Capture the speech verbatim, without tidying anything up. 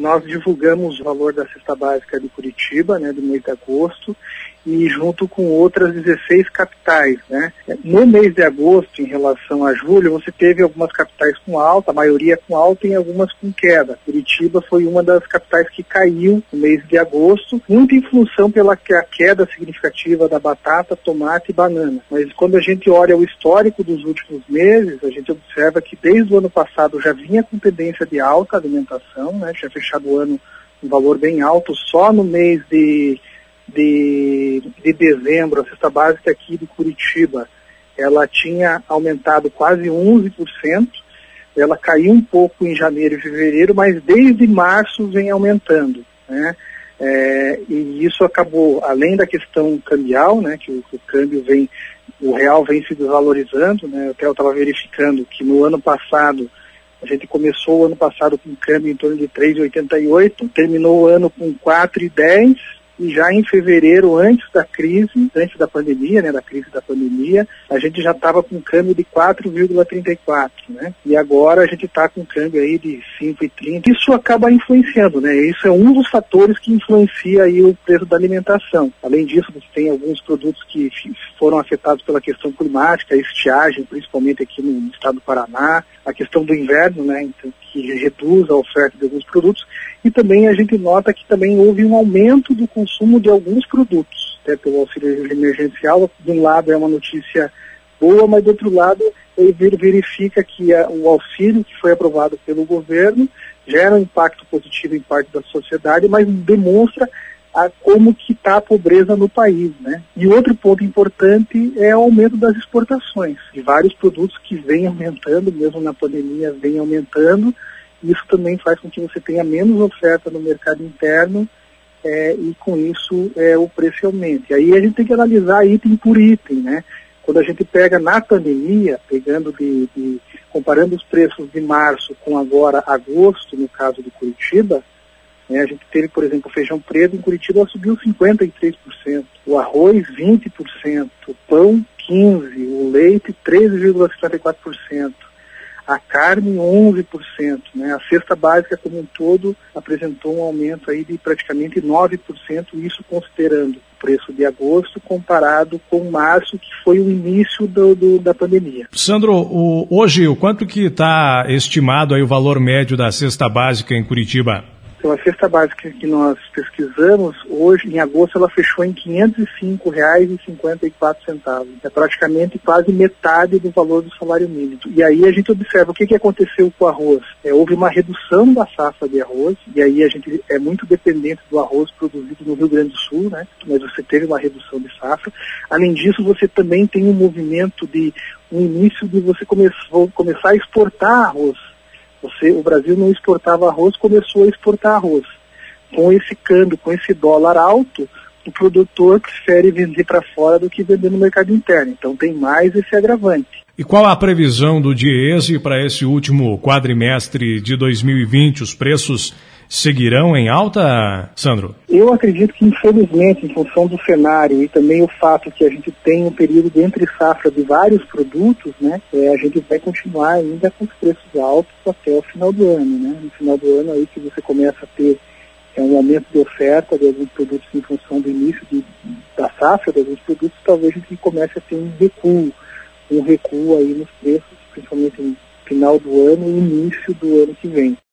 Nós divulgamos o valor da cesta básica de Curitiba, né, do mês de agosto, e junto com outras dezesseis capitais, né. No mês de agosto, em relação a julho, você teve algumas capitais com alta, a maioria com alta e algumas com queda. Curitiba foi uma das capitais que caiu no mês de agosto, muito em função pela queda significativa da batata, tomate e banana. Mas quando a gente olha o histórico dos últimos meses, a gente observa que desde o ano passado já vinha com tendência de alta a alimentação, né, tinha fechado o ano um valor bem alto, só no mês de De, de dezembro, a cesta básica aqui de Curitiba, ela tinha aumentado quase onze por cento, ela caiu um pouco em janeiro e fevereiro, mas desde março vem aumentando, né? É, e isso acabou, além da questão cambial, né, que o, que o câmbio vem, o real vem se desvalorizando, né? Até eu estava verificando que no ano passado, a gente começou o ano passado com um câmbio em torno de três vírgula oitenta e oito, terminou o ano com quatro vírgula dez, e já em fevereiro, antes da crise, antes da pandemia, né, da crise da pandemia, a gente já estava com um câmbio de quatro vírgula trinta e quatro, né? E agora a gente está com um câmbio aí de cinco vírgula trinta. Isso acaba influenciando, né? Isso é um dos fatores que influencia aí o preço da alimentação. Além disso, você tem alguns produtos que foram afetados pela questão climática, a estiagem, principalmente aqui no estado do Paraná, a questão do inverno, né, então, que reduz a oferta de alguns produtos, e também a gente nota que também houve um aumento do consumo de alguns produtos, até pelo auxílio emergencial. De um lado é uma notícia boa, mas do outro lado ele verifica que a, o auxílio que foi aprovado pelo governo gera um impacto positivo em parte da sociedade, mas demonstra a como que está a pobreza no país, né? E outro ponto importante é o aumento das exportações de vários produtos que vem aumentando, mesmo na pandemia vem aumentando. Isso também faz com que você tenha menos oferta no mercado interno é, e com isso é, o preço aumenta. E aí a gente tem que analisar item por item, né? Quando a gente pega na pandemia, pegando de, de comparando os preços de março com agora agosto, no caso de Curitiba, a gente teve, por exemplo, o feijão preto em Curitiba subiu cinquenta e três por cento, o arroz vinte por cento, o pão quinze por cento, o leite treze vírgula setenta e quatro por cento, a carne onze por cento, né? A cesta básica como um todo apresentou um aumento aí de praticamente nove por cento, isso considerando o preço de agosto comparado com março, que foi o início do, do, da pandemia. Sandro, o, hoje o quanto que está estimado aí o valor médio da cesta básica em Curitiba? Então, a cesta básica que nós pesquisamos, hoje, em agosto, ela fechou em quinhentos e cinco reais e cinquenta e quatro centavos. É praticamente quase metade do valor do salário mínimo. E aí a gente observa o que, que aconteceu com o arroz. É, houve uma redução da safra de arroz, e aí a gente é muito dependente do arroz produzido no Rio Grande do Sul, né? Mas você teve uma redução de safra. Além disso, você também tem um movimento de, um início de você come, começar a exportar arroz. Você, o Brasil não exportava arroz, começou a exportar arroz. Com esse câmbio, com esse dólar alto, o produtor prefere vender para fora do que vender no mercado interno. Então tem mais esse agravante. E qual a previsão do Diese para esse último quadrimestre de dois mil e vinte? Os preços seguirão em alta, Sandro? Eu acredito que, infelizmente, em função do cenário e também o fato que a gente tem um período de entre safra de vários produtos, né, é, a gente vai continuar ainda com os preços altos até o final do ano, né? No final do ano aí que você começa a ter é, um aumento de oferta de alguns produtos em função do início de, da safra de alguns produtos, talvez a gente comece a ter um recuo, um recuo aí nos preços, principalmente no final do ano e início do ano que vem.